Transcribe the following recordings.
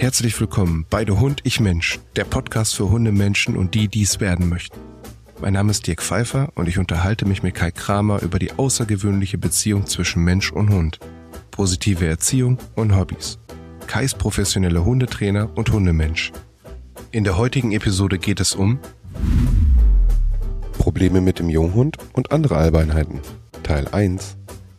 Herzlich willkommen bei Der Hund, ich Mensch, der Podcast für Hundemenschen und die, die es werden möchten. Mein Name ist Dirk Pfeiffer und ich unterhalte mich mit Kai Kramer über die außergewöhnliche Beziehung zwischen Mensch und Hund, positive Erziehung und Hobbys. Kai ist professioneller Hundetrainer und Hundemensch. In der heutigen Episode geht es um Probleme mit dem Junghund und andere Albeinheiten. Teil 1.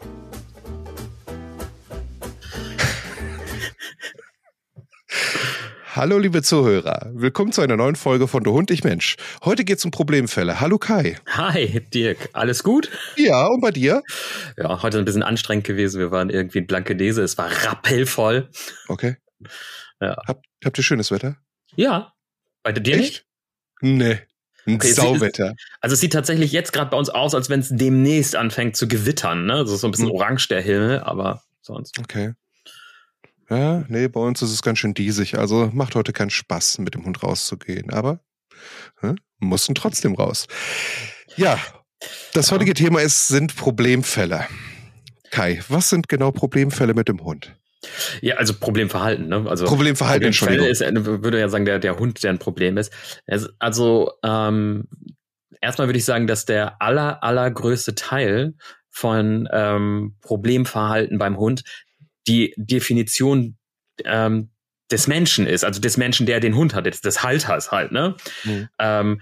Hallo liebe Zuhörer, willkommen zu einer neuen Folge von Der Hund, ich Mensch. Heute geht es um Problemfälle. Hallo Kai. Hi Dirk, alles gut? Ja, und bei dir? Ja, heute ein bisschen anstrengend gewesen. Wir waren irgendwie in Blankenese, es war rappelvoll. Okay. Ja. Habt ihr schönes Wetter? Ja. Bei dir nicht? Nee. Ein Okay, Sauwetter. Also es sieht tatsächlich jetzt gerade bei uns aus, als wenn es demnächst anfängt zu gewittern. Ne? Also so ein bisschen orange der Himmel, aber sonst. Okay. Ja, nee, bei uns ist es ganz schön diesig. Also macht heute keinen Spaß, mit dem Hund rauszugehen. Aber mussten trotzdem raus. Ja, das heutige Thema sind Problemfälle. Kai, was sind genau Problemfälle mit dem Hund? Ja, also Problemverhalten, ne? Also Problemverhalten, Entschuldigung. Ist, würde ja sagen, der Hund, der ein Problem ist. Also erstmal würde ich sagen, dass der allergrößte Teil von Problemverhalten beim Hund die Definition des Menschen ist, also des Menschen, der den Hund hat, des Halters halt, ne? Mhm.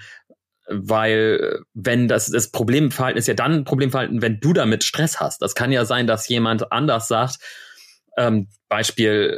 Weil wenn das Problemverhalten ist ja dann ein Problemverhalten, wenn du damit Stress hast. Das kann ja sein, dass jemand anders sagt, Beispiel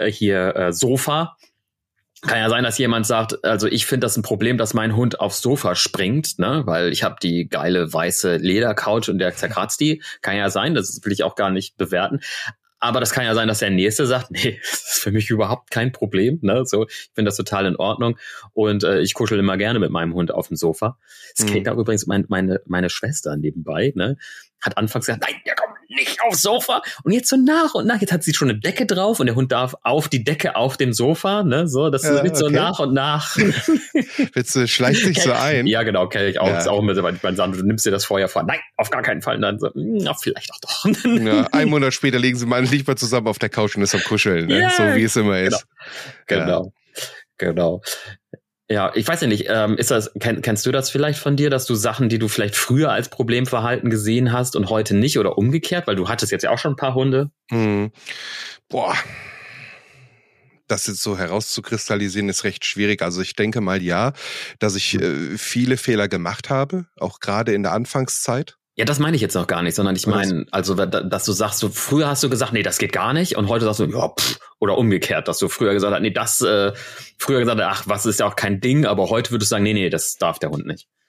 Sofa. Kann ja sein, dass jemand sagt, also ich finde das ein Problem, dass mein Hund aufs Sofa springt, ne, weil ich habe die geile weiße Ledercouch und der zerkratzt die. Kann ja sein, das will ich auch gar nicht bewerten. Aber das kann ja sein, dass der Nächste sagt, nee, das ist für mich überhaupt kein Problem, ne, so, ich finde das total in Ordnung und ich kuschel immer gerne mit meinem Hund auf dem Sofa. Das kennt auch übrigens meine Schwester nebenbei, ne, hat anfangs gesagt, nein, der kommt nicht aufs Sofa und jetzt so nach und nach, jetzt hat sie schon eine Decke drauf und der Hund darf auf die Decke auf dem Sofa, ne, so, das wird so nach und nach. Schleicht sich so ein. Ja, genau, kenne ich auch. Ja. Ist auch mit, man sagt, du nimmst dir das vorher vor. Nein, auf gar keinen Fall. Und dann so, na, vielleicht auch doch. Ja, einen Monat später legen sie mal lieber zusammen auf der Couch und ist am Kuscheln, ne? Ja, so wie es immer ist. Genau. Ja, ich weiß ja nicht, kennst du das vielleicht von dir, dass du Sachen, die du vielleicht früher als Problemverhalten gesehen hast und heute nicht oder umgekehrt, weil du hattest jetzt ja auch schon ein paar Hunde? Boah. Das jetzt so herauszukristallisieren, ist recht schwierig. Also ich denke mal ja, dass ich viele Fehler gemacht habe, auch gerade in der Anfangszeit. Ja, das meine ich jetzt noch gar nicht, sondern ich meine, also dass du sagst, früher hast du gesagt, nee, das geht gar nicht und heute sagst du, ja, oder umgekehrt, dass du früher gesagt hast, nee, früher gesagt hast, ach, was ist ja auch kein Ding, aber heute würdest du sagen, nee, das darf der Hund nicht.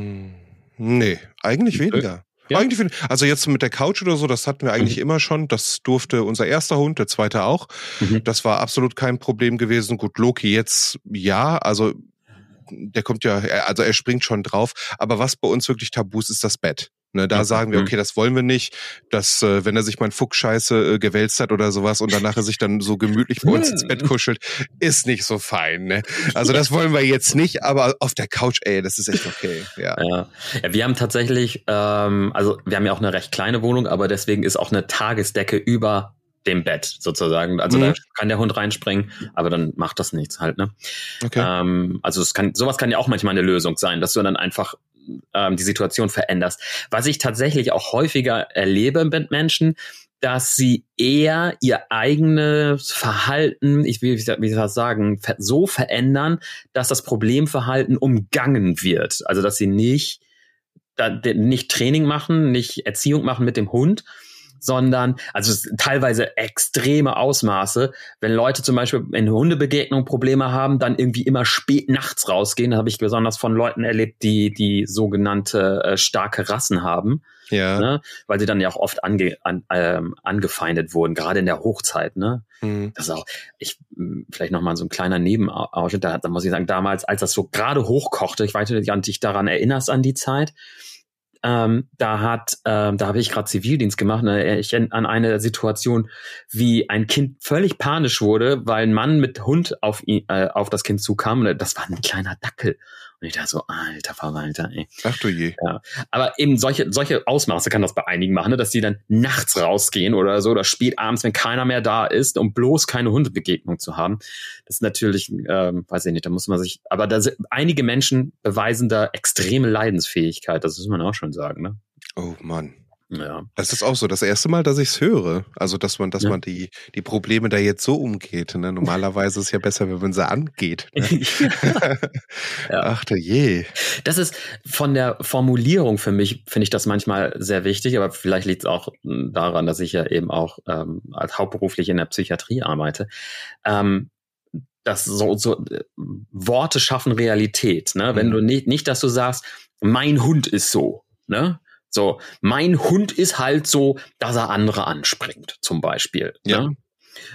Nee, eigentlich weniger. Ja. Also jetzt mit der Couch oder so, das hatten wir eigentlich immer schon. Das durfte unser erster Hund, der zweite auch. Das war absolut kein Problem gewesen. Gut, Loki jetzt ja, also der kommt ja, also er springt schon drauf. Aber was bei uns wirklich tabu ist das Bett. Ne, da sagen wir, okay, das wollen wir nicht, dass wenn er sich mal in Fuchsscheiße gewälzt hat oder sowas und danach er sich dann so gemütlich bei uns ins Bett kuschelt, ist nicht so fein. Ne? Also das wollen wir jetzt nicht, aber auf der Couch, das ist echt okay. Ja, wir haben tatsächlich, also wir haben ja auch eine recht kleine Wohnung, aber deswegen ist auch eine Tagesdecke über dem Bett sozusagen. Also da kann der Hund reinspringen, aber dann macht das nichts halt, ne? Okay. Also sowas kann ja auch manchmal eine Lösung sein, dass du dann einfach die Situation veränderst. Was ich tatsächlich auch häufiger erlebe mit Menschen, dass sie eher ihr eigenes Verhalten, wie soll ich das sagen, so verändern, dass das Problemverhalten umgangen wird. Also dass sie nicht Training machen, nicht Erziehung machen mit dem Hund, sondern, also teilweise extreme Ausmaße, wenn Leute zum Beispiel in Hundebegegnung Probleme haben, dann irgendwie immer spät nachts rausgehen. Da habe ich besonders von Leuten erlebt, die sogenannte starke Rassen haben, ne? Weil sie dann ja auch oft angefeindet wurden, gerade in der Hochzeit. Ne? Das ist auch, vielleicht nochmal so ein kleiner Nebenausschnitt, da muss ich sagen, damals, als das so gerade hochkochte, ich weiß nicht, ob du dich daran erinnerst an die Zeit, da habe ich gerade Zivildienst gemacht, ich an eine Situation, wie ein Kind völlig panisch wurde, weil ein Mann mit Hund auf das Kind zukam. Das war ein kleiner Dackel. Und ich dachte so, alter Verwalter, ey. Ach du je. Ja. Aber eben solche Ausmaße kann das bei einigen machen, ne? Dass die dann nachts rausgehen oder so, oder spät abends, wenn keiner mehr da ist, um bloß keine Hundebegegnung zu haben. Das ist natürlich, weiß ich nicht, da muss man sich, aber einige Menschen beweisen da extreme Leidensfähigkeit, das muss man auch schon sagen, ne? Oh Mann. Ja. Das ist auch so das erste Mal, dass ich es höre. Also, dass man die Probleme da jetzt so umgeht. Ne? Normalerweise ist es ja besser, wenn man sie angeht. Ne? Ja. Ach du je. Das ist von der Formulierung für mich, finde ich das manchmal sehr wichtig, aber vielleicht liegt es auch daran, dass ich ja eben auch als hauptberuflich in der Psychiatrie arbeite. Dass so Worte schaffen Realität. Ne? Wenn du nicht, dass du sagst, mein Hund ist so, ne? So, mein Hund ist halt so, dass er andere anspringt, zum Beispiel. Ja. Ne?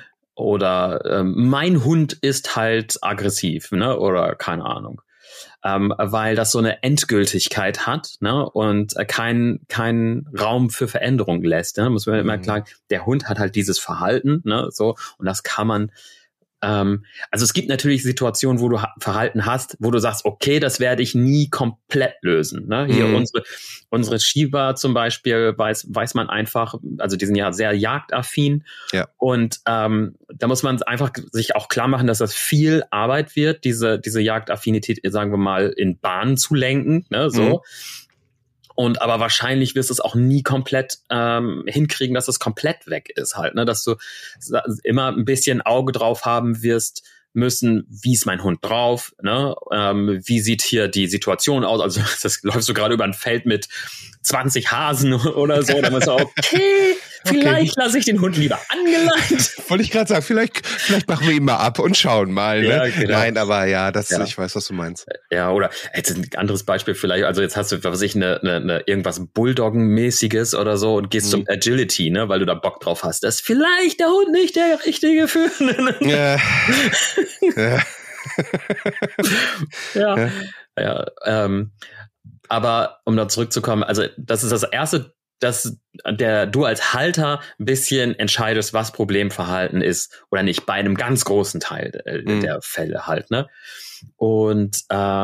Oder mein Hund ist halt aggressiv, ne? Oder keine Ahnung. Weil das so eine Endgültigkeit hat, ne? Und keinen Raum für Veränderung lässt. Ne? Muss man immer klar, der Hund hat halt dieses Verhalten, ne? So, und das kann man also es gibt natürlich Situationen, wo du Verhalten hast, wo du sagst, okay, das werde ich nie komplett lösen. Ne? Hier unsere Shiba zum Beispiel weiß man einfach, also die sind ja sehr jagdaffin. Ja. Und da muss man einfach sich auch klar machen, dass das viel Arbeit wird, diese Jagdaffinität, sagen wir mal, in Bahnen zu lenken. Ne? So. Und aber wahrscheinlich wirst du es auch nie komplett hinkriegen, dass es komplett weg ist halt, ne? Dass du immer ein bisschen Auge drauf haben wirst müssen, wie ist mein Hund drauf, ne? Wie sieht hier die Situation aus? Also das läufst du gerade über ein Feld mit 20 Hasen oder so, dann musst du okay, vielleicht lasse ich den Hund lieber angeleint. Wollte ich gerade sagen, vielleicht machen wir ihn mal ab und schauen mal. Ne? Ja, genau. Nein, aber ja, ich weiß, was du meinst. Ja, oder jetzt ein anderes Beispiel vielleicht, also jetzt hast du, was weiß ich, eine irgendwas Bulldoggen-mäßiges oder so und gehst zum Agility, ne, weil du da Bock drauf hast. Das ist vielleicht der Hund nicht der richtige für. Aber um da zurückzukommen, also das ist das Erste, dass du als Halter ein bisschen entscheidest, was Problemverhalten ist oder nicht, bei einem ganz großen Teil der Fälle halt, ne? Und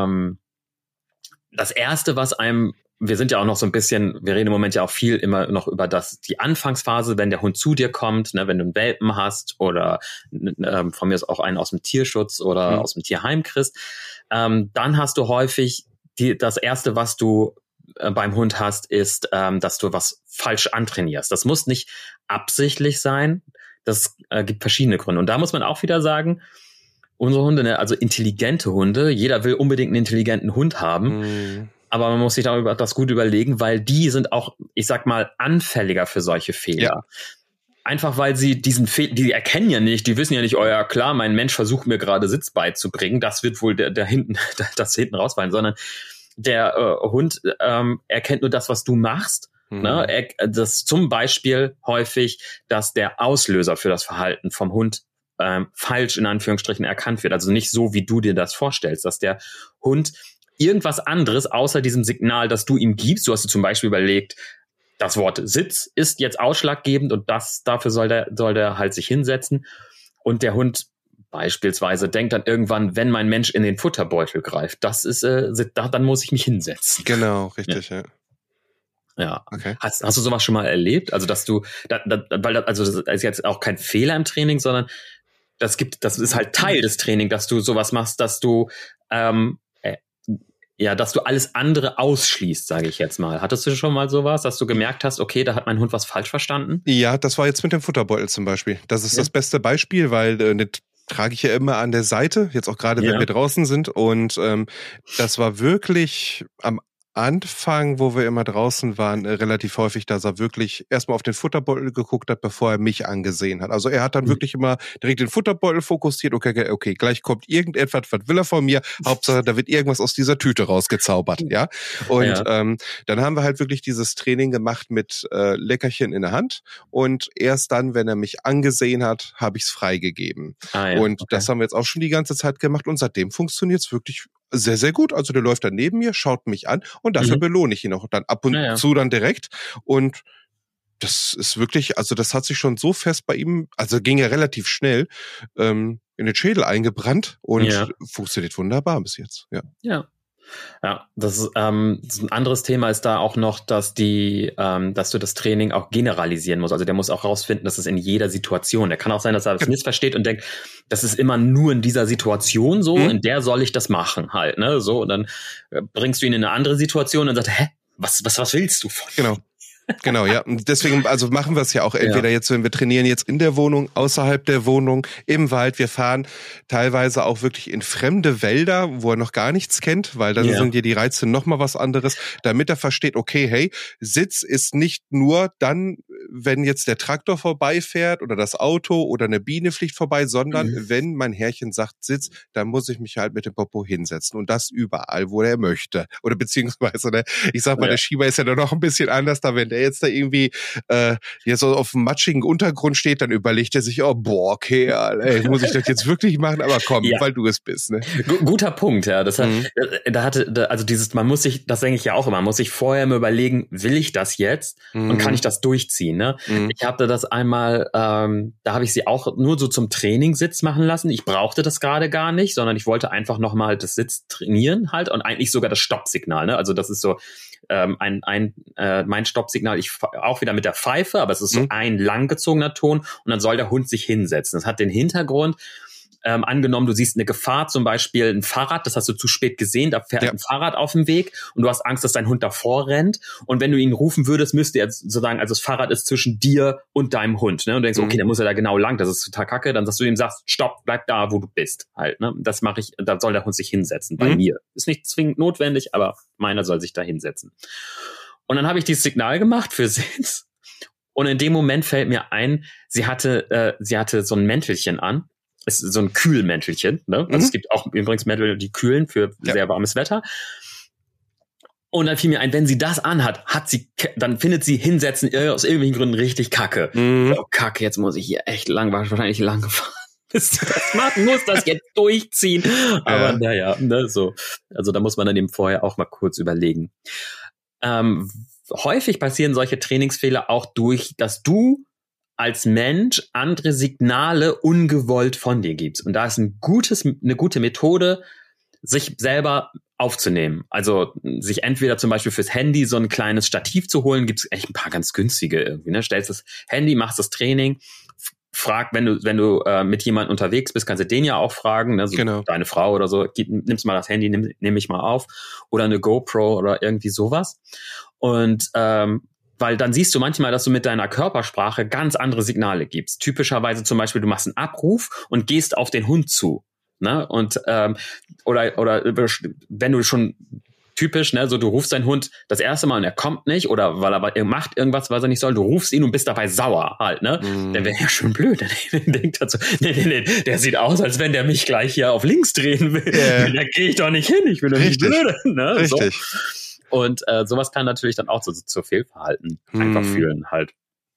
das Erste, was wir sind ja auch noch so ein bisschen, wir reden im Moment ja auch viel immer noch über die Anfangsphase, wenn der Hund zu dir kommt, ne, wenn du einen Welpen hast oder von mir ist auch einen aus dem Tierschutz oder aus dem Tierheim kriegst, dann hast du häufig das Erste, was du beim Hund hast, ist, dass du was falsch antrainierst. Das muss nicht absichtlich sein. Das gibt verschiedene Gründe. Und da muss man auch wieder sagen, unsere Hunde, ne, also intelligente Hunde, jeder will unbedingt einen intelligenten Hund haben. Aber man muss sich das gut überlegen, weil die sind auch, ich sag mal, anfälliger für solche Fehler. Ja. Einfach weil sie die erkennen ja nicht, die wissen ja nicht, oh ja klar, mein Mensch versucht mir gerade Sitz beizubringen, das wird wohl das hinten rausfallen, sondern der Hund erkennt nur das, was du machst. Ne? Das zum Beispiel häufig, dass der Auslöser für das Verhalten vom Hund falsch in Anführungsstrichen erkannt wird. Also nicht so, wie du dir das vorstellst, dass der Hund irgendwas anderes außer diesem Signal, das du ihm gibst. Du hast dir zum Beispiel überlegt, das Wort Sitz ist jetzt ausschlaggebend und dafür soll der halt sich hinsetzen. Und der Hund beispielsweise denkt dann irgendwann, wenn mein Mensch in den Futterbeutel greift, das ist, dann muss ich mich hinsetzen. Genau, richtig, ja. Ja. Okay. Hast du sowas schon mal erlebt? Also, dass du, das ist jetzt auch kein Fehler im Training, sondern das ist halt Teil des Trainings, dass du sowas machst, dass du, dass du alles andere ausschließt, sage ich jetzt mal. Hattest du schon mal sowas, dass du gemerkt hast, okay, da hat mein Hund was falsch verstanden? Ja, das war jetzt mit dem Futterbeutel zum Beispiel. Das ist das beste Beispiel, weil trage ich ja immer an der Seite, jetzt auch gerade, wenn wir draußen sind. Und das war wirklich am Anfang, wo wir immer draußen waren, relativ häufig, dass er wirklich erstmal auf den Futterbeutel geguckt hat, bevor er mich angesehen hat. Also er hat dann wirklich immer direkt den Futterbeutel fokussiert. Okay, gleich kommt irgendetwas, was will er von mir? Hauptsache, da wird irgendwas aus dieser Tüte rausgezaubert, ja. Und dann haben wir halt wirklich dieses Training gemacht mit Leckerchen in der Hand. Und erst dann, wenn er mich angesehen hat, habe ich es freigegeben. Das haben wir jetzt auch schon die ganze Zeit gemacht. Und seitdem funktioniert es wirklich sehr, sehr gut. Also der läuft dann neben mir, schaut mich an und dafür belohne ich ihn auch dann ab und zu dann direkt. Und das ist wirklich, also das hat sich schon so fest bei ihm, also ging ja relativ schnell, in den Schädel eingebrannt und funktioniert wunderbar bis jetzt. Ja. Ja, das ist ein anderes Thema ist da auch noch, dass dass du das Training auch generalisieren musst. Also der muss auch rausfinden, dass es in jeder Situation. Der kann auch sein, dass er das missversteht und denkt, das ist immer nur in dieser Situation so, in der soll ich das machen halt, ne? So, und dann bringst du ihn in eine andere Situation und sagt, was willst du von ihm? Genau. Genau, ja. Und deswegen, also machen wir es ja auch entweder jetzt, wenn wir trainieren jetzt in der Wohnung, außerhalb der Wohnung, im Wald. Wir fahren teilweise auch wirklich in fremde Wälder, wo er noch gar nichts kennt, weil dann sind ja die Reize noch mal was anderes, damit er versteht, okay, hey, Sitz ist nicht nur dann, wenn jetzt der Traktor vorbeifährt oder das Auto oder eine Biene fliegt vorbei, sondern wenn mein Herrchen sagt Sitz, dann muss ich mich halt mit dem Popo hinsetzen und das überall, wo er möchte. Oder beziehungsweise, ne, ich sag mal, der Schieber ist ja dann noch ein bisschen anders, da wenn der jetzt da irgendwie jetzt so auf dem matschigen Untergrund steht, dann überlegt er sich, oh boah, okay, ey, muss ich das jetzt wirklich machen? Aber komm, weil du es bist. Ne? Guter Punkt, ja. Das also man muss sich, das denke ich ja auch immer, man muss sich vorher mal überlegen, will ich das jetzt und kann ich das durchziehen? Ne? Ich hatte das einmal, da habe ich sie auch nur so zum Trainingssitz machen lassen. Ich brauchte das gerade gar nicht, sondern ich wollte einfach nochmal das Sitz trainieren halt und eigentlich sogar das Stoppsignal. Ne? Also das ist so mein Stoppsignal, ich auch wieder mit der Pfeife, aber es ist so ein langgezogener Ton und dann soll der Hund sich hinsetzen. Das hat den Hintergrund, angenommen, du siehst eine Gefahr, zum Beispiel ein Fahrrad, das hast du zu spät gesehen, da fährt ein Fahrrad auf dem Weg und du hast Angst, dass dein Hund davor rennt und wenn du ihn rufen würdest, müsste er sozusagen, also das Fahrrad ist zwischen dir und deinem Hund, ne? Und du denkst, okay, dann muss er da genau lang, das ist total kacke, dann sagst du ihm, stopp, bleib da, wo du bist, halt, ne? Das mache ich, da soll der Hund sich hinsetzen, bei mir. Ist nicht zwingend notwendig, aber meiner soll sich da hinsetzen. Und dann habe ich dieses Signal gemacht für Sitz und in dem Moment fällt mir ein, sie hatte so ein Mäntelchen an, ist so ein Kühlmäntelchen, ne? Also es gibt auch übrigens Mäntel, die kühlen für sehr warmes Wetter. Und dann fiel mir ein, wenn sie das anhat, dann findet sie hinsetzen aus irgendwelchen Gründen richtig kacke. Oh, kacke, jetzt muss ich hier echt wahrscheinlich lang gefahren. Das muss das jetzt durchziehen. Aber naja, ne, so. Also da muss man dann eben vorher auch mal kurz überlegen. Häufig passieren solche Trainingsfehler auch durch, dass du als Mensch andere Signale ungewollt von dir gibst. Und da ist eine gute Methode, sich selber aufzunehmen. Also sich entweder zum Beispiel fürs Handy so ein kleines Stativ zu holen, gibt es echt ein paar ganz günstige irgendwie. Ne? Stellst das Handy, machst das Training, frag, wenn du mit jemandem unterwegs bist, kannst du den ja auch fragen, ne? So deine Frau oder so, nimmst mal das Handy, nimm mich mal auf. Oder eine GoPro oder irgendwie sowas. Und weil dann siehst du manchmal, dass du mit deiner Körpersprache ganz andere Signale gibst. Typischerweise zum Beispiel, du machst einen Abruf und gehst auf den Hund zu. Ne? Und oder wenn du schon typisch, ne, so du rufst deinen Hund das erste Mal und er kommt nicht oder weil er macht irgendwas, was er nicht soll, du rufst ihn und bist dabei sauer halt, ne? Dann wäre ja schon blöd. Dann denkt er so, nee, der sieht aus, als wenn der mich gleich hier auf links drehen will. Da gehe ich doch nicht hin, ich bin doch nicht blöd. Ne? Richtig. So. Und sowas kann natürlich dann auch zu Fehlverhalten einfach führen halt.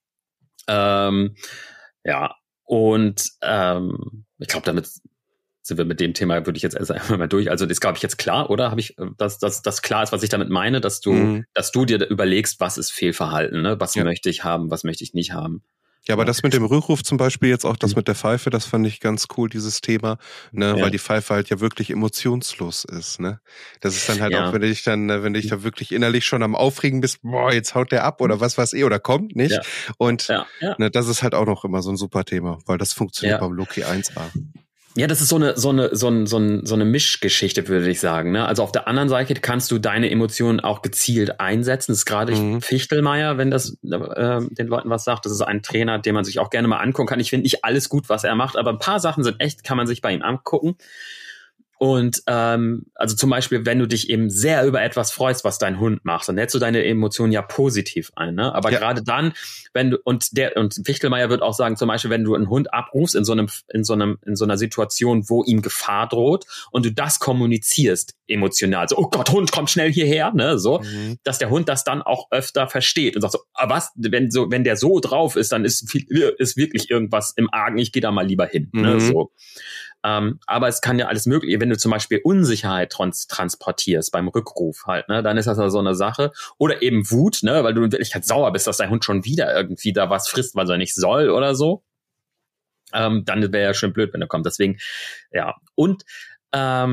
Ja, und ich glaube, damit sind wir mit dem Thema, würde ich jetzt erst einmal mal durch. Also das glaube ich jetzt klar, oder? Habe ich, dass klar ist, was ich damit meine, dass du dir überlegst, was ist Fehlverhalten, ne? Was möchte ich haben, was möchte ich nicht haben. Ja, aber das mit dem Rückruf zum Beispiel jetzt auch, das mit der Pfeife, das fand ich ganz cool, dieses Thema, ne, weil die Pfeife halt ja wirklich emotionslos ist, ne. Das ist dann halt auch, wenn du dich da wirklich innerlich schon am Aufregen bist, boah, jetzt haut der ab oder was weiß ich, oder kommt nicht. Ja. Und ne, das ist halt auch noch immer so ein super Thema, weil das funktioniert beim Loki 1A. Ja, das ist so eine Mischgeschichte, würde ich sagen. Ne? Also auf der anderen Seite kannst du deine Emotionen auch gezielt einsetzen. Das ist gerade Fichtelmeier, wenn das den Leuten was sagt. Das ist ein Trainer, den man sich auch gerne mal angucken kann. Ich finde nicht alles gut, was er macht, aber ein paar Sachen sind echt, kann man sich bei ihm angucken. Und also zum Beispiel, wenn du dich eben sehr über etwas freust, was dein Hund macht, dann lädst du deine Emotionen ja positiv ein, ne? Aber gerade dann, wenn du und Fichtelmeier wird auch sagen, zum Beispiel, wenn du einen Hund abrufst in so einer Situation, wo ihm Gefahr droht und du das kommunizierst emotional, so, oh Gott, Hund, komm schnell hierher, ne? So, dass der Hund das dann auch öfter versteht und sagt so, was, wenn der so drauf ist, dann ist wirklich irgendwas im Argen, ich gehe da mal lieber hin, ne? So. Aber es kann ja alles mögliche, wenn du zum Beispiel Unsicherheit transportierst beim Rückruf halt, ne, dann ist das ja so eine Sache. Oder eben Wut, ne, weil du in Wirklichkeit sauer bist, dass dein Hund schon wieder irgendwie da was frisst, was er nicht soll oder so. Dann wäre ja schön blöd, wenn er kommt. Deswegen, ja. Und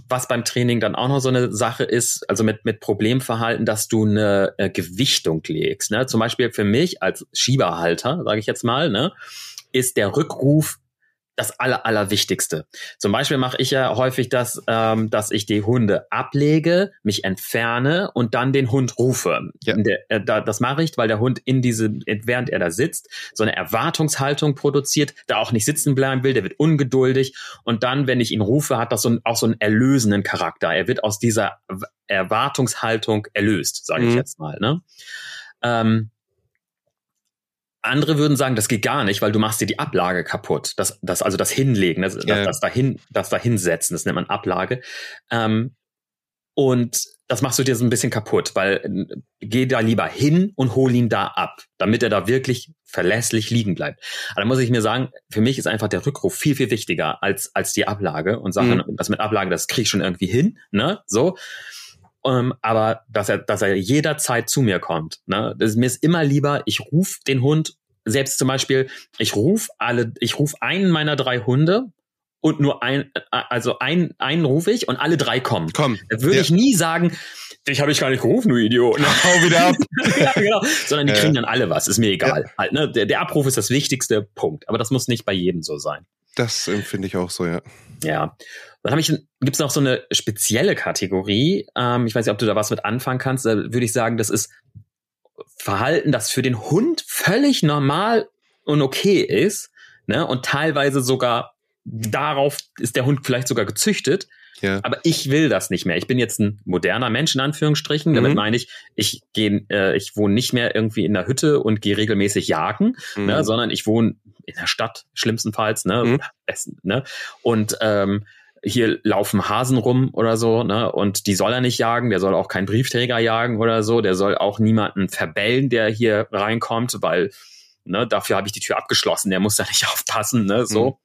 was beim Training dann auch noch so eine Sache ist, also mit Problemverhalten, dass du eine Gewichtung legst. Ne? Zum Beispiel für mich als Schieberhalter, sage ich jetzt mal, ne, ist der Rückruf das Allerwichtigste. Zum Beispiel mache ich ja häufig das, dass ich die Hunde ablege, mich entferne und dann den Hund rufe. Ja. Das mache ich, weil der Hund während er da sitzt, so eine Erwartungshaltung produziert, da auch nicht sitzen bleiben will, der wird ungeduldig und dann, wenn ich ihn rufe, hat das auch so einen erlösenden Charakter. Er wird aus dieser Erwartungshaltung erlöst, sage ich jetzt mal. Ne? Andere würden sagen, das geht gar nicht, weil du machst dir die Ablage kaputt. Das Hinlegen, das Dahinsetzen, das nennt man Ablage. Und das machst du dir so ein bisschen kaputt, weil geh da lieber hin und hol ihn da ab, damit er da wirklich verlässlich liegen bleibt. Aber da muss ich mir sagen, für mich ist einfach der Rückruf viel, viel wichtiger als die Ablage und Sachen, das mit Ablage, das krieg ich schon irgendwie hin, ne, so. Aber dass er jederzeit zu mir kommt. Ne? Mir ist immer lieber, ich rufe den Hund, selbst zum Beispiel, ich rufe einen meiner 3 Hunde und nur einen rufe ich und alle 3 kommen. Da würde ich nie sagen, dich habe ich gar nicht gerufen, du Idiot. Ne? Hau wieder ab. Ja, genau. Sondern die kriegen dann alle was, ist mir egal. Ja. Halt, ne? Der Abruf ist das wichtigste, Punkt. Aber das muss nicht bei jedem so sein. Das empfinde ich auch so, ja. Ja. Dann gibt's noch so eine spezielle Kategorie. Ich weiß nicht, ob du da was mit anfangen kannst. Da würde ich sagen, das ist Verhalten, das für den Hund völlig normal und okay ist. Ne? Und teilweise sogar darauf ist der Hund vielleicht sogar gezüchtet. Ja. Aber ich will das nicht mehr. Ich bin jetzt ein moderner Mensch, in Anführungsstrichen. Damit meine ich wohne nicht mehr irgendwie in der Hütte und gehe regelmäßig jagen, ne? Sondern ich wohne in der Stadt, schlimmstenfalls. Ne? Ne? Und hier laufen Hasen rum oder so, ne? Und die soll er nicht jagen, der soll auch keinen Briefträger jagen oder so, der soll auch niemanden verbellen, der hier reinkommt, weil, ne, dafür habe ich die Tür abgeschlossen, der muss da nicht aufpassen, ne, so.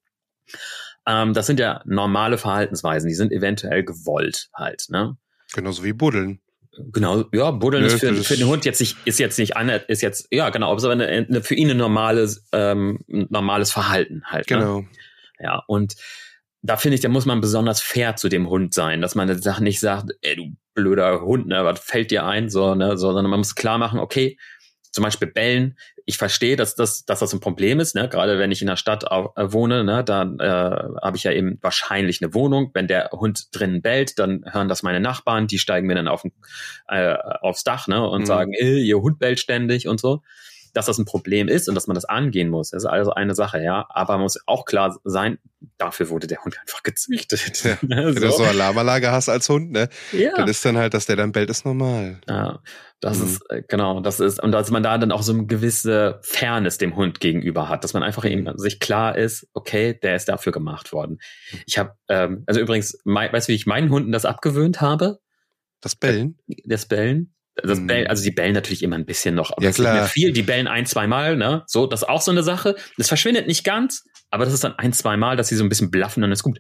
Das sind ja normale Verhaltensweisen, die sind eventuell gewollt halt, ne? Genauso wie Buddeln. Genau, ja, Buddeln ist für den Hund ist jetzt ja, genau, aber für ihn ein normales Verhalten halt, ne? Genau. Ja, und da finde ich, da muss man besonders fair zu dem Hund sein, dass man das nicht sagt, ey, du blöder Hund, ne, was fällt dir ein, so, ne, so, sondern man muss klar machen, okay, zum Beispiel bellen. Ich verstehe, dass das ein Problem ist, ne, gerade wenn ich in der Stadt wohne, ne, dann habe ich ja eben wahrscheinlich eine Wohnung. Wenn der Hund drinnen bellt, dann hören das meine Nachbarn, die steigen mir dann aufs Dach, ne, und sagen, ihr Hund bellt ständig und so. Dass das ein Problem ist und dass man das angehen muss. Das ist also eine Sache, ja. Aber man muss auch klar sein, dafür wurde der Hund einfach gezüchtet. Ja, wenn du so Alarmanlage hast als Hund, ne? Ja. Dann ist dann halt, dass der dann bellt, ist normal. Ja, das ist, und dass man da dann auch so eine gewisse Fairness dem Hund gegenüber hat, dass man einfach eben sich klar ist, okay, der ist dafür gemacht worden. Ich habe, also übrigens, weißt du, wie ich meinen Hunden das abgewöhnt habe? Das Bellen? Das Bellen. Also die bellen natürlich immer ein bisschen noch, aber ja, das ist nicht mehr viel, die bellen 1-2 Mal, ne? So, das ist auch so eine Sache. Das verschwindet nicht ganz, aber das ist dann 1-2 Mal, dass sie so ein bisschen blaffen, dann ist gut.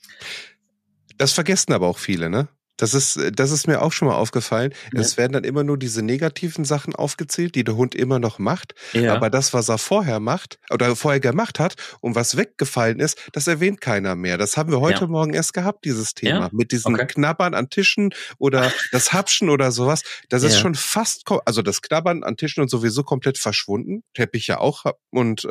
Das vergessen aber auch viele, ne? Das ist mir auch schon mal aufgefallen. Ja. Es werden dann immer nur diese negativen Sachen aufgezählt, die der Hund immer noch macht. Ja. Aber das, was er vorher macht oder vorher gemacht hat und was weggefallen ist, das erwähnt keiner mehr. Das haben wir heute Morgen erst gehabt, dieses Thema. Ja. Mit diesen Knabbern an Tischen oder das Hapschen oder sowas. Das ist schon fast, also das Knabbern an Tischen und sowieso komplett verschwunden. Teppich ja auch. Und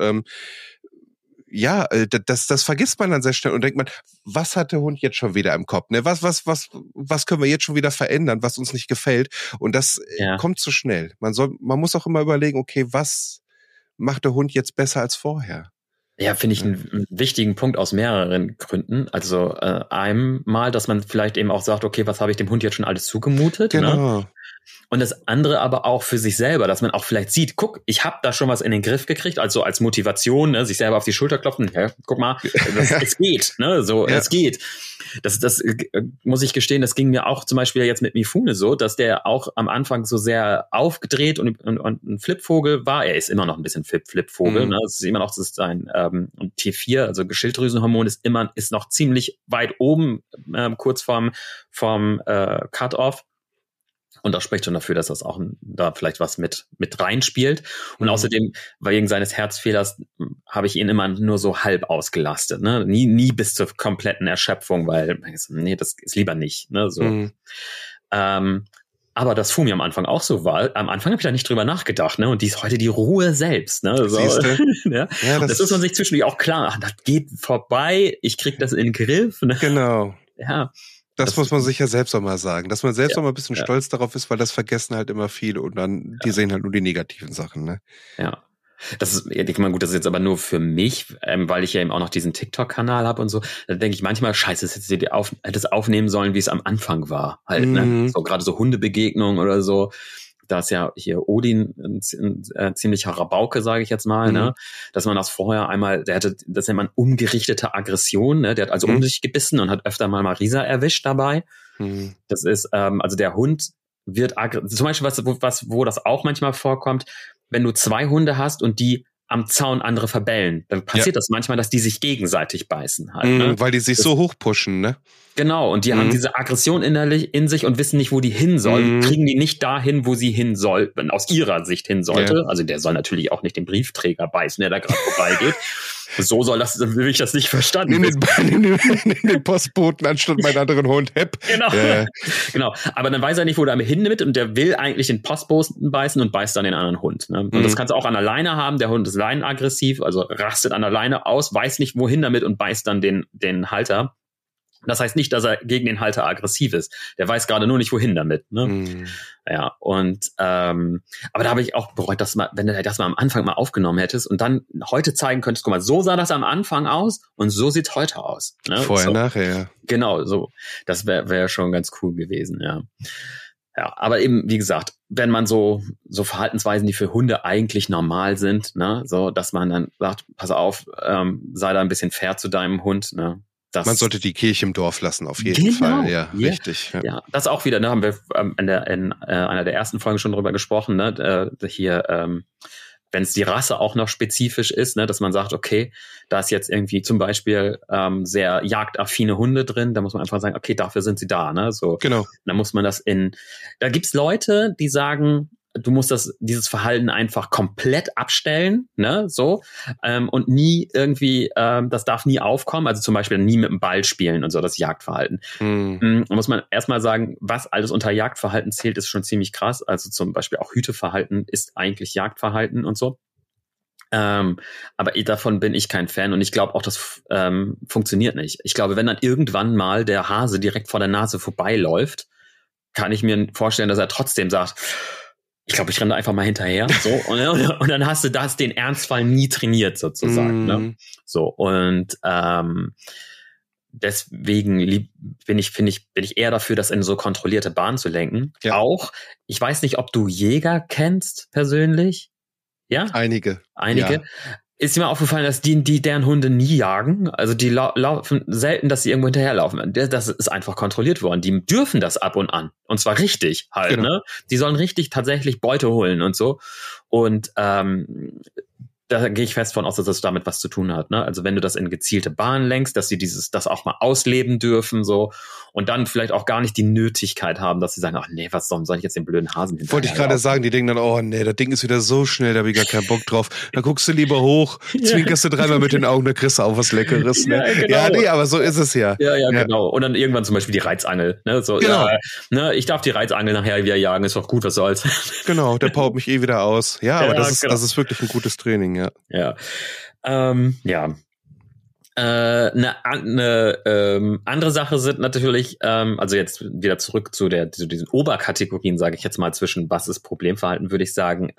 ja, das vergisst man dann sehr schnell und denkt man, was hat der Hund jetzt schon wieder im Kopf? Ne? Was können wir jetzt schon wieder verändern, was uns nicht gefällt? Und das kommt zu schnell. Man muss auch immer überlegen, okay, was macht der Hund jetzt besser als vorher? Ja, finde ich einen wichtigen Punkt aus mehreren Gründen. Also einmal, dass man vielleicht eben auch sagt, okay, was habe ich dem Hund jetzt schon alles zugemutet? Genau. Ne? Und das andere aber auch für sich selber, dass man auch vielleicht sieht, guck, ich habe da schon was in den Griff gekriegt, also als Motivation, ne, sich selber auf die Schulter klopfen, ja, guck mal, es geht, ne, so, es geht. Das muss ich gestehen, das ging mir auch zum Beispiel jetzt mit Mifune so, dass der auch am Anfang so sehr aufgedreht und ein Flippvogel war. Er ist immer noch ein bisschen Flippvogel, ne, es ist immer noch, das ist ein T4, also Schilddrüsenhormon ist noch ziemlich weit oben, kurz vorm Cut-Off. Und das spricht schon dafür, dass das auch da vielleicht was mit reinspielt. Und außerdem, wegen seines Herzfehlers, habe ich ihn immer nur so halb ausgelastet. Ne? Nie bis zur kompletten Erschöpfung, weil, nee, das ist lieber nicht. Ne? So. Aber das Fumi am Anfang auch so war. Am Anfang habe ich da nicht drüber nachgedacht. Ne? Und die ist heute die Ruhe selbst. Ne? So. Ja? Ja, das ist man sich zwischendurch auch klar. Ach, das geht vorbei. Ich krieg das in den Griff. Ne? Genau. Ja. Das muss man sich ja selbst auch mal sagen, dass man selbst auch mal ein bisschen stolz darauf ist, weil das vergessen halt immer viele und dann, die sehen halt nur die negativen Sachen, ne? Ja. Das ist, ich meine, gut, das ist jetzt aber nur für mich, weil ich ja eben auch noch diesen TikTok-Kanal habe und so. Da denke ich manchmal, scheiße, das hätte es aufnehmen sollen, wie es am Anfang war. Halt, ne? So gerade so Hundebegegnungen oder so. Da ist ja hier Odin ein ziemlicher Rabauke, sage ich jetzt mal, ne? Dass man das vorher einmal, das nennt man umgerichtete Aggression, ne? Der hat also um sich gebissen und hat öfter mal Marisa erwischt dabei. Das ist, also der Hund wird zum Beispiel wo das auch manchmal vorkommt, wenn du 2 Hunde hast und die am Zaun andere verbellen, dann passiert das manchmal, dass die sich gegenseitig beißen halt. Ne? Weil die sich so hochpushen, ne? Genau, und die haben diese Aggression innerlich in sich und wissen nicht, wo die hin soll. Kriegen die nicht dahin, wo sie hin soll, aus ihrer Sicht hin sollte. Ja. Also der soll natürlich auch nicht den Briefträger beißen, der da gerade vorbeigeht. So will ich das nicht verstanden. Nimm den Postboten anstatt meinen anderen Hund. Genau. Genau. Aber dann weiß er nicht, wo er hin mit und der will eigentlich den Postboten beißen und beißt dann den anderen Hund. Ne? Und das kannst du auch an der Leine haben. Der Hund ist leinenaggressiv, also rastet an der Leine aus, weiß nicht, wohin damit und beißt dann den Halter. Das heißt nicht, dass er gegen den Halter aggressiv ist. Der weiß gerade nur nicht, wohin damit. Ne? Ja, und aber da habe ich auch bereut, dass wenn du das mal am Anfang mal aufgenommen hättest und dann heute zeigen könntest, guck mal, so sah das am Anfang aus und so sieht's heute aus. Ne? Vorher, nachher, ja. Genau, so. Das wäre schon ganz cool gewesen, ja. Ja, aber eben, wie gesagt, wenn man so Verhaltensweisen, die für Hunde eigentlich normal sind, ne, so, dass man dann sagt, pass auf, sei da ein bisschen fair zu deinem Hund, ne. Man sollte die Kirche im Dorf lassen, auf jeden Fall. Ja, richtig. Ja, das auch wieder, ne, haben wir in einer der ersten Folgen schon drüber gesprochen, ne, wenn es die Rasse auch noch spezifisch ist, ne, dass man sagt, okay, da ist jetzt irgendwie zum Beispiel sehr jagdaffine Hunde drin, da muss man einfach sagen, okay, dafür sind sie da, ne, so. Genau. Da muss man da gibt's Leute, die sagen, du musst dieses Verhalten einfach komplett abstellen, ne, so, und nie irgendwie, das darf nie aufkommen, also zum Beispiel nie mit dem Ball spielen und so, das Jagdverhalten. Da muss man erstmal sagen, was alles unter Jagdverhalten zählt, ist schon ziemlich krass, also zum Beispiel auch Hüteverhalten ist eigentlich Jagdverhalten und so. Aber davon bin ich kein Fan und ich glaube auch, das funktioniert nicht. Ich glaube, wenn dann irgendwann mal der Hase direkt vor der Nase vorbeiläuft, kann ich mir vorstellen, dass er trotzdem sagt, ich glaube, ich renne einfach mal hinterher. So, und dann hast du den Ernstfall nie trainiert, sozusagen. Ne? So, und deswegen bin ich eher dafür, das in so kontrollierte Bahnen zu lenken. Ja. Auch, ich weiß nicht, ob du Jäger kennst persönlich. Ja? Einige. Ja. Ist mir aufgefallen, dass deren Hunde nie jagen. Also die laufen selten, dass sie irgendwo hinterherlaufen. Das ist einfach kontrolliert worden. Die dürfen das ab und an. Und zwar richtig halt, genau. Ne? Die sollen richtig tatsächlich Beute holen und so. Und da gehe ich fest von aus, dass das damit was zu tun hat. Ne? Also wenn du das in gezielte Bahnen lenkst, dass sie das auch mal ausleben dürfen, so, und dann vielleicht auch gar nicht die Nötigkeit haben, dass sie sagen, ach nee, was soll ich jetzt den blöden Hasen hinterher? Wollte ich gerade sagen, die denken dann, oh nee, das Ding ist wieder so schnell, da habe ich gar keinen Bock drauf. Da guckst du lieber hoch, zwinkerst du dreimal mit den Augen, da kriegst du auch was Leckeres. Ne? Ja, genau. Ja, nee, aber so ist es ja. Ja, genau. Und dann irgendwann zum Beispiel die Reizangel. Ne? So, genau. Ne, ich darf die Reizangel nachher wieder jagen, ist doch gut, was soll's. Genau, der paut mich wieder aus. Ja, aber das ist wirklich ein gutes Training, ja. Ja. Eine andere Sache sind natürlich, also jetzt wieder zurück zu diesen Oberkategorien, sage ich jetzt mal, zwischen was ist Problemverhalten, würde ich sagen,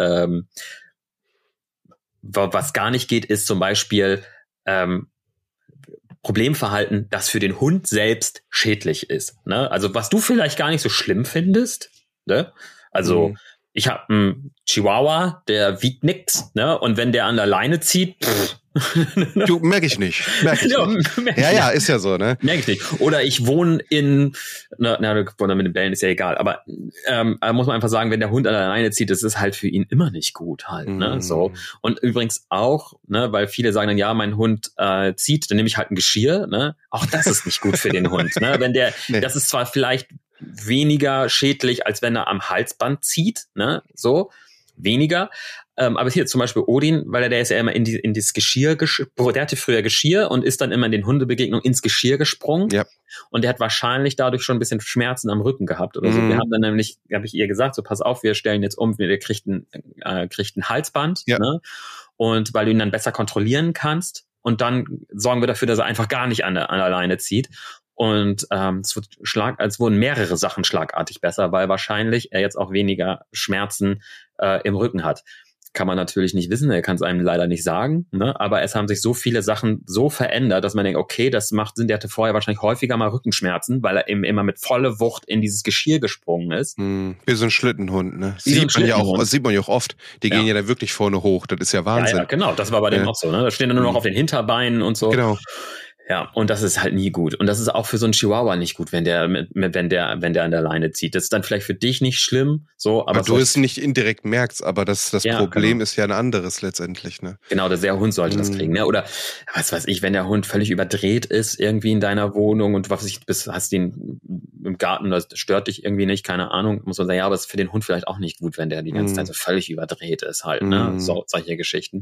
was gar nicht geht, ist zum Beispiel Problemverhalten, das für den Hund selbst schädlich ist. Ne? Also was du vielleicht gar nicht so schlimm findest, ne? Also ich habe einen Chihuahua, der wiegt nix, ne? Und wenn der an der Leine zieht, du, merk ich nicht. Ja, ist ja so, ne? Merk ich nicht. Oder ich wohne mit den Bällen ist ja egal, aber muss man einfach sagen, wenn der Hund an der Leine zieht, das ist halt für ihn immer nicht gut halt, ne? So. Und übrigens auch, ne, weil viele sagen dann, ja, mein Hund zieht, dann nehme ich halt ein Geschirr, ne? Auch das ist nicht gut für den Hund, ne? Wenn das ist zwar vielleicht weniger schädlich, als wenn er am Halsband zieht, ne, so, weniger. Aber hier zum Beispiel Odin, weil der ist ja immer in dieses Geschirr, der hatte früher Geschirr und ist dann immer in den Hundebegegnungen ins Geschirr gesprungen. Ja. Und der hat wahrscheinlich dadurch schon ein bisschen Schmerzen am Rücken gehabt oder so. Wir haben dann nämlich, habe ich ihr gesagt, so pass auf, wir stellen jetzt um, ihr kriegt ein Halsband, ne? Und weil du ihn dann besser kontrollieren kannst und dann sorgen wir dafür, dass er einfach gar nicht an der Leine zieht. Und es wurden mehrere Sachen schlagartig besser, weil wahrscheinlich er jetzt auch weniger Schmerzen im Rücken hat. Kann man natürlich nicht wissen, er kann es einem leider nicht sagen, ne? Aber es haben sich so viele Sachen so verändert, dass man denkt, okay, das macht Sinn, der hatte vorher wahrscheinlich häufiger mal Rückenschmerzen, weil er eben immer mit voller Wucht in dieses Geschirr gesprungen ist. Wie so ein Schlittenhund, ne? Sieht man ja auch oft. Die gehen ja da wirklich vorne hoch, das ist ja Wahnsinn. Ja, genau, das war bei dem auch so, ne? Da stehen dann nur noch auf den Hinterbeinen und so. Genau. Ja, und das ist halt nie gut. Und das ist auch für so einen Chihuahua nicht gut, wenn der an der Leine zieht. Das ist dann vielleicht für dich nicht schlimm, so, aber du es nicht indirekt merkst, aber das Problem ist ja ein anderes letztendlich, ne? Genau, der Hund sollte das kriegen, ne? Oder was weiß ich, wenn der Hund völlig überdreht ist irgendwie in deiner Wohnung und hast ihn im Garten, das stört dich irgendwie nicht, keine Ahnung, muss man sagen, ja, aber es ist für den Hund vielleicht auch nicht gut, wenn der die ganze Zeit so völlig überdreht ist halt, ne? So, solche Geschichten.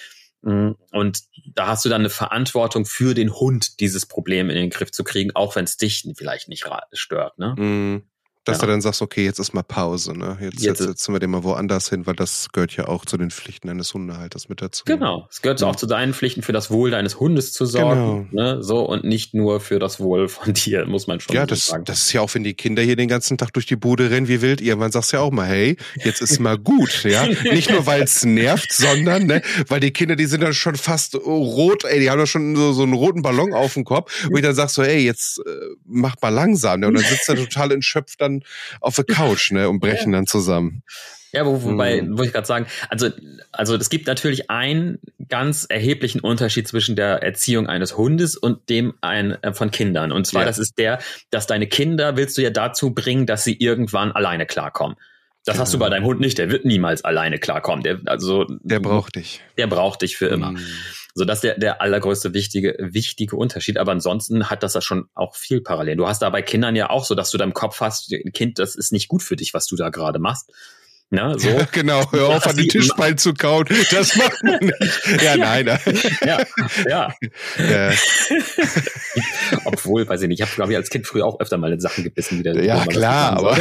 Und da hast du dann eine Verantwortung für den Hund, dieses Problem in den Griff zu kriegen, auch wenn es dich vielleicht nicht stört, ne? Dass du dann sagst, okay, jetzt ist mal Pause, ne? Jetzt setzen wir den mal woanders hin, weil das gehört ja auch zu den Pflichten eines Hundehalters mit dazu. Genau, es gehört auch zu deinen Pflichten, für das Wohl deines Hundes zu sorgen, ne? So, und nicht nur für das Wohl von dir, muss man schon sagen. Das ist ja auch, wenn die Kinder hier den ganzen Tag durch die Bude rennen wie wild, irgendwann sagst du ja auch mal, hey, jetzt ist mal gut, ja? Nicht nur, weil es nervt, sondern, ne, weil die Kinder, die sind dann schon fast rot, die haben doch schon so einen roten Ballon auf dem Kopf, wo ich dann sag so, ey, jetzt mach mal langsam, ne? Und dann sitzt er total entschöpft dann auf der Couch, ne, und brechen dann zusammen. Ja, wobei, wollte ich gerade sagen, also es gibt natürlich einen ganz erheblichen Unterschied zwischen der Erziehung eines Hundes und dem von Kindern. Und zwar, das ist dass deine Kinder willst du ja dazu bringen, dass sie irgendwann alleine klarkommen. Das hast du bei deinem Hund nicht, der wird niemals alleine klarkommen. Der braucht dich. Der braucht dich für immer. So, das ist der allergrößte wichtige Unterschied. Aber ansonsten hat das ja schon auch viel parallel. Du hast da bei Kindern ja auch so, dass du da im Kopf hast, Kind, das ist nicht gut für dich, was du da gerade machst. Ja, so. Ja, genau, hör auf, an den Tischbein zu kauen. Das macht man nicht. Ja, nein. Ja. Obwohl, weiß ich nicht, ich habe, glaube ich, als Kind früher auch öfter mal in Sachen gebissen. Ja, klar, aber...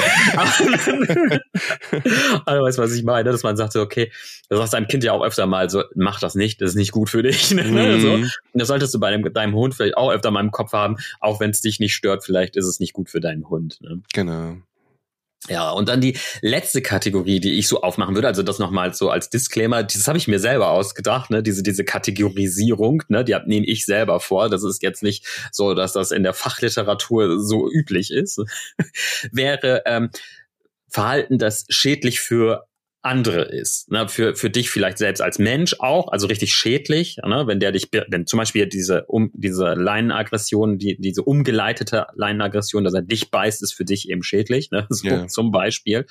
Also, weißt du, was ich meine? Dass man sagt, okay, du sagst deinem Kind ja auch öfter mal so, mach das nicht, das ist nicht gut für dich. Ne? So. Und das solltest du bei deinem Hund vielleicht auch öfter mal im Kopf haben, auch wenn es dich nicht stört, vielleicht ist es nicht gut für deinen Hund. Ne? Genau. Ja, und dann die letzte Kategorie, die ich so aufmachen würde, also das nochmal so als Disclaimer, das habe ich mir selber ausgedacht, ne, diese Kategorisierung, ne, die nehme ich selber vor, das ist jetzt nicht so, dass das in der Fachliteratur so üblich ist, wäre Verhalten, das schädlich für andere ist, ne, für dich vielleicht selbst als Mensch auch, also richtig schädlich, ne, wenn zum Beispiel diese Leinenaggression, diese umgeleitete Leinenaggression, dass er dich beißt, ist für dich eben schädlich, ne, so zum Beispiel.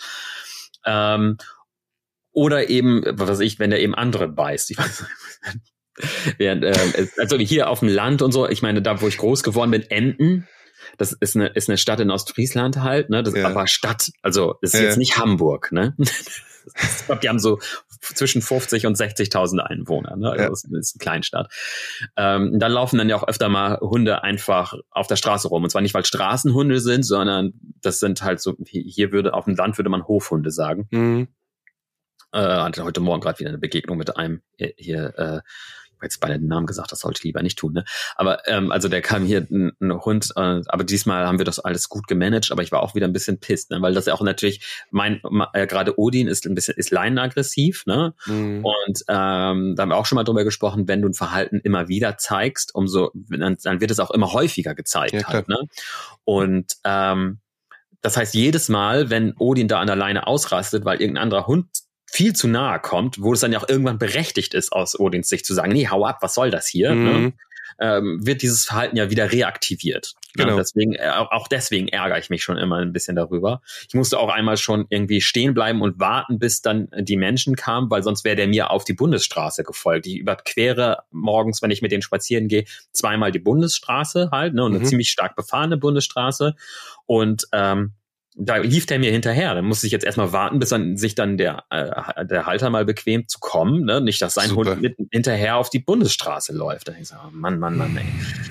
Oder eben, was weiß ich, wenn er eben andere beißt. Ich weiß nicht. Also hier auf dem Land und so, ich meine, da wo ich groß geworden bin, Enten, das ist eine Stadt in Ostfriesland halt, ne, das ist aber Stadt, also das ist jetzt nicht Hamburg, ne. Ich glaube, die haben so zwischen 50 und 60.000 Einwohner, ne? Also das ist eine Kleinstadt. Dann laufen dann ja auch öfter mal Hunde einfach auf der Straße rum. Und zwar nicht, weil Straßenhunde sind, sondern das sind halt so, auf dem Land würde man Hofhunde sagen. Hatte heute Morgen gerade wieder eine Begegnung mit einem hier, jetzt beide den Namen gesagt, das sollte ich lieber nicht tun, ne? Aber also der kam hier ein Hund, aber diesmal haben wir das alles gut gemanagt, aber ich war auch wieder ein bisschen pisst, ne? Weil das ja auch natürlich gerade Odin ist leinenaggressiv, ne? Und da haben wir auch schon mal drüber gesprochen, wenn du ein Verhalten immer wieder zeigst, dann wird es auch immer häufiger gezeigt halt, ne? Und das heißt, jedes Mal, wenn Odin da an der Leine ausrastet, weil irgendein anderer Hund viel zu nahe kommt, wo es dann ja auch irgendwann berechtigt ist, aus Odins Sicht zu sagen, nee, hau ab, was soll das hier? Ne? Wird dieses Verhalten ja wieder reaktiviert. Genau. Auch deswegen ärgere ich mich schon immer ein bisschen darüber. Ich musste auch einmal schon irgendwie stehen bleiben und warten, bis dann die Menschen kamen, weil sonst wäre der mir auf die Bundesstraße gefolgt. Ich überquere morgens, wenn ich mit denen spazieren gehe, zweimal die Bundesstraße halt, ne, und eine ziemlich stark befahrene Bundesstraße. Und da lief der mir hinterher. Dann musste ich jetzt erstmal warten, bis dann sich dann der Halter mal bequem zu kommen. Ne? Nicht, dass sein Hund mit hinterher auf die Bundesstraße läuft. Da ich so, Mann, ey.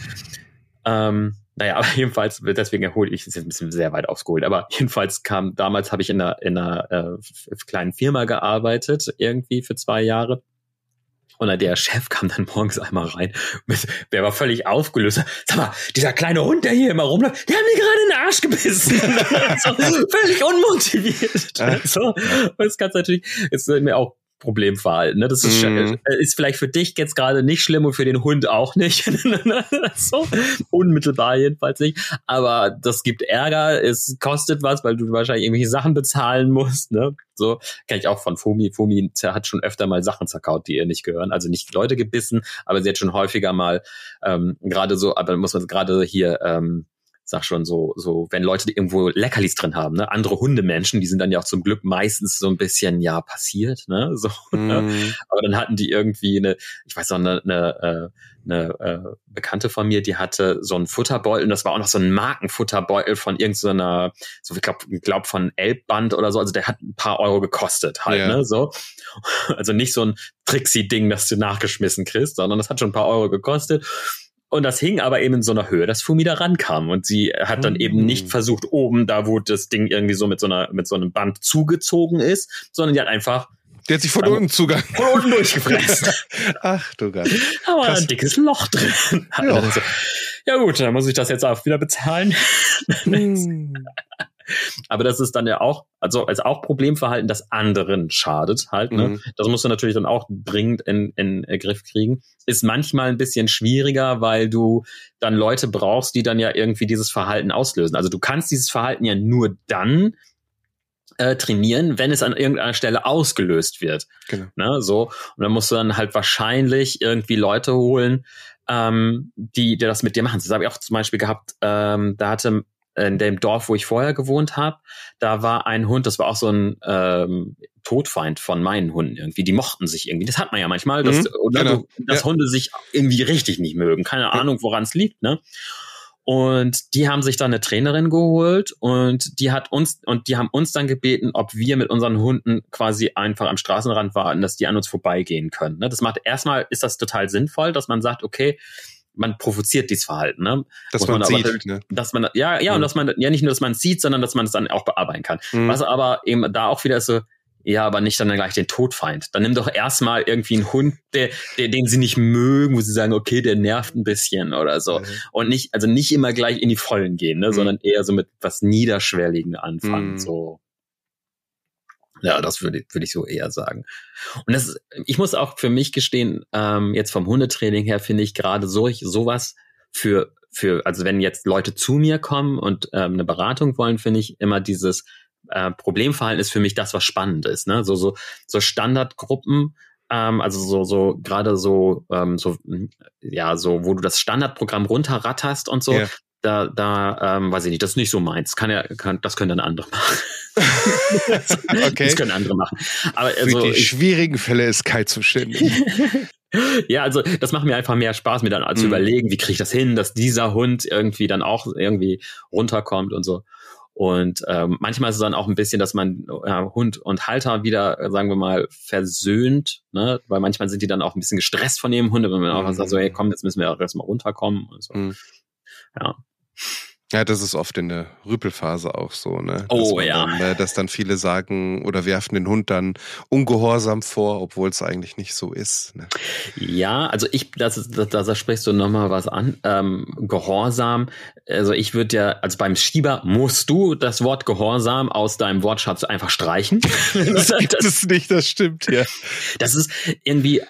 Naja, aber jedenfalls, deswegen erhole ich, ist jetzt ein bisschen sehr weit aufgeholt, aber jedenfalls damals habe ich in einer kleinen Firma gearbeitet, irgendwie für 2 Jahre. Und der Chef kam dann morgens einmal rein, der war völlig aufgelöst. Sag mal, dieser kleine Hund, der hier immer rumläuft, der hat mir gerade in den Arsch gebissen. So, völlig unmotiviert. So, das kann natürlich, ist mir auch Problemverhalten. Ne? Das ist vielleicht für dich jetzt gerade nicht schlimm und für den Hund auch nicht. So, unmittelbar jedenfalls nicht. Aber das gibt Ärger, es kostet was, weil du wahrscheinlich irgendwelche Sachen bezahlen musst. Ne? So kenne ich auch von Fumi. Fumi hat schon öfter mal Sachen zerkaut, die ihr nicht gehören. Also nicht Leute gebissen, aber sie hat schon häufiger mal gerade so, aber muss man gerade hier sag schon so, wenn Leute irgendwo Leckerlis drin haben, ne, andere Hundemenschen, die sind dann ja auch zum Glück meistens so ein bisschen, ja, passiert, ne, so, ne? Aber dann hatten die irgendwie ich weiß noch, eine Bekannte von mir, die hatte so einen Futterbeutel, und das war auch noch so ein Markenfutterbeutel von irgendeiner, so, ich glaube von Elbband oder so, also der hat ein paar Euro gekostet halt, ne, so. Also nicht so ein Trixie-Ding, das du nachgeschmissen kriegst, sondern das hat schon ein paar Euro gekostet. Und das hing aber eben in so einer Höhe, dass Fumi da rankam. Und sie hat dann eben nicht versucht, oben, da wo das Ding irgendwie so mit so einem Band zugezogen ist, sondern die hat einfach... Die hat sich von unten zugegangen. Von unten durchgefressen. Ach du Gott. Aber ein dickes Loch drin. Ja. So, ja gut, dann muss ich das jetzt auch wieder bezahlen. Aber das ist dann ja auch, also als auch Problemverhalten, das anderen schadet halt, ne? Das musst du natürlich dann auch dringend in Griff kriegen. Ist manchmal ein bisschen schwieriger, weil du dann Leute brauchst, die dann ja irgendwie dieses Verhalten auslösen. Also du kannst dieses Verhalten ja nur dann trainieren, wenn es an irgendeiner Stelle ausgelöst wird. Genau. Ne, so. Und dann musst du dann halt wahrscheinlich irgendwie Leute holen, die das mit dir machen. Das habe ich auch zum Beispiel gehabt, da hatte in dem Dorf, wo ich vorher gewohnt habe, da war ein Hund, das war auch so ein Todfeind von meinen Hunden irgendwie. Die mochten sich irgendwie. Das hat man ja manchmal, dass Hunde sich irgendwie richtig nicht mögen. Keine Ahnung, woran es liegt, ne? Und die haben sich dann eine Trainerin geholt und die haben uns dann gebeten, ob wir mit unseren Hunden quasi einfach am Straßenrand warten, dass die an uns vorbeigehen können. Ne? Erstmal ist das total sinnvoll, dass man sagt, okay, man provoziert dieses Verhalten, ne? Dass man sieht, ne? Dass man, und dass man, ja nicht nur, dass man es sieht, sondern dass man es dann auch bearbeiten kann. Was aber eben da auch wieder ist so, ja, aber nicht dann gleich den Todfeind. Dann nimm doch erstmal irgendwie einen Hund, den sie nicht mögen, wo sie sagen, okay, der nervt ein bisschen oder so. Und nicht immer gleich in die Vollen gehen, ne? Sondern eher so mit was Niederschwelligen anfangen, so. Ja, das würde ich so eher sagen. Und ich muss auch für mich gestehen, jetzt vom Hundetraining her finde ich gerade sowas also wenn jetzt Leute zu mir kommen und eine Beratung wollen, finde ich immer dieses Problemverhalten ist für mich das, was spannend ist, ne? So Standardgruppen, also so gerade so wo du das Standardprogramm runterratterst und so. Ja. Da weiß ich nicht, das ist nicht so meins. Das können dann andere machen. Okay. Das können andere machen. Aber für die schwierigen Fälle ist Kai zuständig. Ja, also das macht mir einfach mehr Spaß, mir dann zu überlegen, wie kriege ich das hin, dass dieser Hund irgendwie dann auch irgendwie runterkommt und so. Und manchmal ist es dann auch ein bisschen, dass man Hund und Halter wieder, sagen wir mal, versöhnt, ne? Weil manchmal sind die dann auch ein bisschen gestresst von ihrem Hund, wenn man auch sagt, so, hey, komm, jetzt müssen wir auch erstmal runterkommen und so. Ja. Ja, das ist oft in der Rüpelphase auch so, ne? Dass dann viele sagen oder werfen den Hund dann ungehorsam vor, obwohl es eigentlich nicht so ist. Ne? Ja, also da sprichst du nochmal was an. Gehorsam, also ich würde ja, also beim Schieber musst du das Wort Gehorsam aus deinem Wortschatz einfach streichen. Das gibt es nicht, das stimmt, ja. Das ist irgendwie,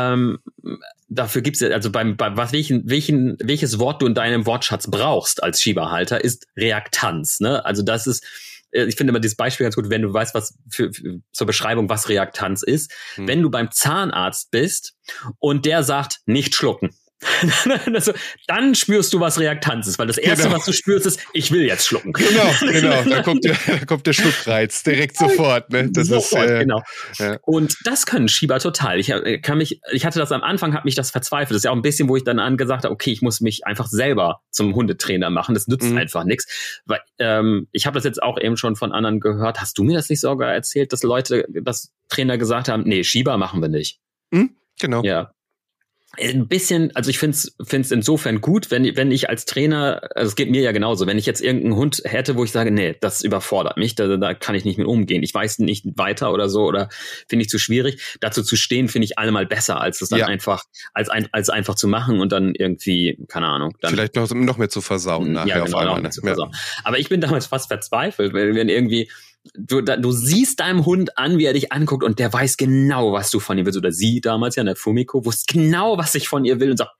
dafür gibt's ja, also welches Wort du in deinem Wortschatz brauchst als Schieberhalter, ist Reaktanz, ne? Also das ist, ich finde immer dieses Beispiel ganz gut, wenn du weißt, was zur Beschreibung, was Reaktanz ist. Wenn du beim Zahnarzt bist und der sagt, nicht schlucken, Also, dann spürst du, was Reaktanz ist, weil das Erste, was du spürst, ist, ich will jetzt schlucken. Genau. Da kommt der Schluckreiz direkt sofort. Ne? Das sofort, ist, genau. Ja. Und das können Schieber total. Ich hatte das am Anfang, hat mich das verzweifelt. Das ist ja auch ein bisschen, wo ich dann angesagt habe, okay, ich muss mich einfach selber zum Hundetrainer machen. Das nützt einfach nichts. Weil ich habe das jetzt auch eben schon von anderen gehört. Hast du mir das nicht sogar erzählt, dass Trainer gesagt haben, nee, Schieber machen wir nicht? Genau. Ja. Ein bisschen, also ich find's insofern gut, wenn ich als Trainer, also es geht mir ja genauso, wenn ich jetzt irgendeinen Hund hätte, wo ich sage, nee, das überfordert mich, da kann ich nicht mit umgehen, ich weiß nicht weiter oder so, oder finde ich zu schwierig, dazu zu stehen, finde ich allemal besser, als es dann einfach, als einfach zu machen und dann irgendwie, keine Ahnung. Dann vielleicht noch mehr zu versauen nachher ja, genau, auf einmal. noch mehr zu versauen. Aber ich bin damals fast verzweifelt, wenn irgendwie du siehst deinem Hund an, wie er dich anguckt und der weiß genau, was du von ihm willst. Oder sie damals ja, der Fumiko, wusste genau, was ich von ihr will und sagt,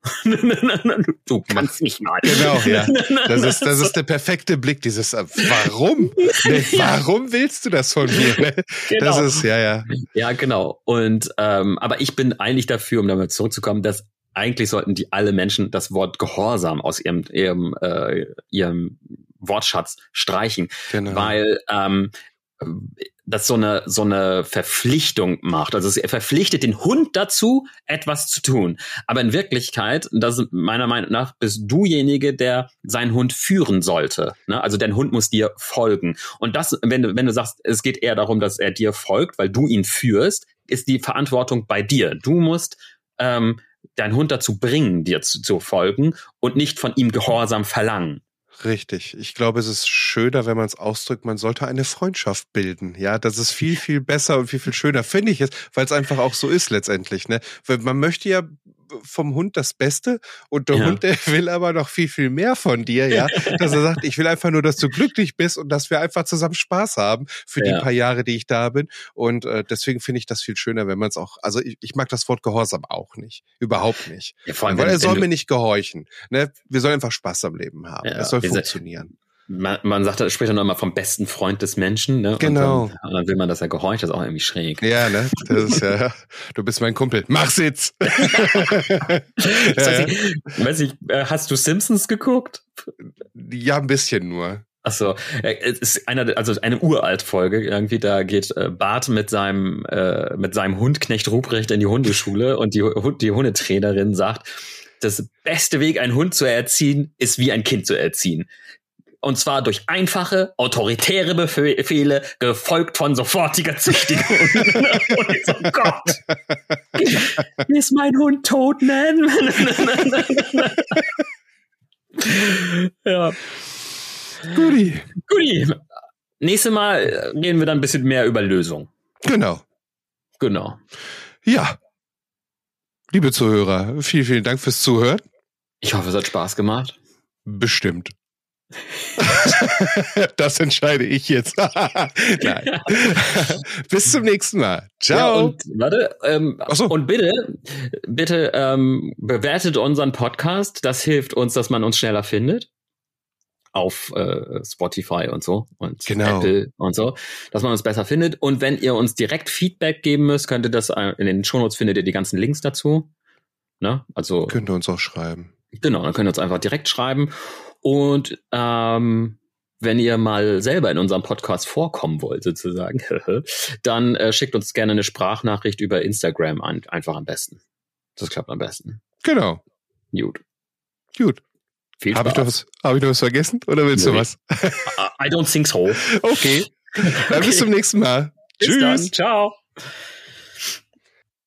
du kannst nicht mal. Genau, ja. Das ist der perfekte Blick, dieses, warum? Warum willst du das von mir? Genau. Das ist, ja. Ja, genau. Und, aber ich bin eigentlich dafür, um damit zurückzukommen, dass eigentlich sollten alle Menschen das Wort Gehorsam aus ihrem Wortschatz streichen, weil das so eine Verpflichtung macht. Also es verpflichtet den Hund dazu, etwas zu tun. Aber in Wirklichkeit, das meiner Meinung nach, bist dujenige, der seinen Hund führen sollte. Ne? Also dein Hund muss dir folgen. Und das, wenn du sagst, es geht eher darum, dass er dir folgt, weil du ihn führst, ist die Verantwortung bei dir. Du musst deinen Hund dazu bringen, dir zu folgen und nicht von ihm Gehorsam verlangen. Richtig. Ich glaube, es ist schöner, wenn man es ausdrückt, man sollte eine Freundschaft bilden. Ja, das ist viel, viel besser und viel, viel schöner, finde ich es, weil es einfach auch so ist letztendlich. Ne? Weil man möchte ja vom Hund das Beste und der Hund, der will aber noch viel, viel mehr von dir, ja. Dass er sagt, ich will einfach nur, dass du glücklich bist und dass wir einfach zusammen Spaß haben für die paar Jahre, die ich da bin. Und deswegen finde ich das viel schöner, wenn man es auch, also ich mag das Wort Gehorsam auch nicht. Überhaupt nicht. Ja, vor allem, weil er soll mir nicht gehorchen. Ne? Wir sollen einfach Spaß am Leben haben. Es soll funktionieren. Man sagt, spricht dann immer vom besten Freund des Menschen, ne? Genau. Und dann will man, dass er gehorcht, das ist auch irgendwie schräg. Ja, ne? Das ist ja, du bist mein Kumpel. Mach's jetzt! Weiß ich, hast du Simpsons geguckt? Ja, ein bisschen nur. Ach so, es ist eine Uralt-Folge irgendwie, da geht Bart mit seinem Hund Knecht Ruprecht in die Hundeschule und die Hundetrainerin sagt, das beste Weg, einen Hund zu erziehen, ist wie ein Kind zu erziehen. Und zwar durch einfache, autoritäre Befehle, gefolgt von sofortiger Züchtigung. Und ich so, oh Gott, ist mein Hund tot, man? Ja. Guti. Nächstes Mal reden wir dann ein bisschen mehr über Lösungen. Genau. Ja. Liebe Zuhörer, vielen, vielen Dank fürs Zuhören. Ich hoffe, es hat Spaß gemacht. Bestimmt. Das entscheide ich jetzt. Nein. Bis zum nächsten Mal. Ciao. Ja, und warte, und bitte bewertet unseren Podcast. Das hilft uns, dass man uns schneller findet. Auf Spotify und so und Apple und so, dass man uns besser findet. Und wenn ihr uns direkt Feedback geben müsst, könnt ihr das in den Shownotes, findet ihr die ganzen Links dazu. Ne? Also könnt ihr uns auch schreiben. Genau, dann könnt ihr uns einfach direkt schreiben. Und wenn ihr mal selber in unserem Podcast vorkommen wollt, sozusagen, dann schickt uns gerne eine Sprachnachricht über Instagram an. Einfach am besten. Das klappt am besten. Genau. Gut. Viel Spaß. Hab ich noch was vergessen? Oder willst du was? I don't think so. Okay. Dann bis zum nächsten Mal. Bis Tschüss. Dann. Ciao.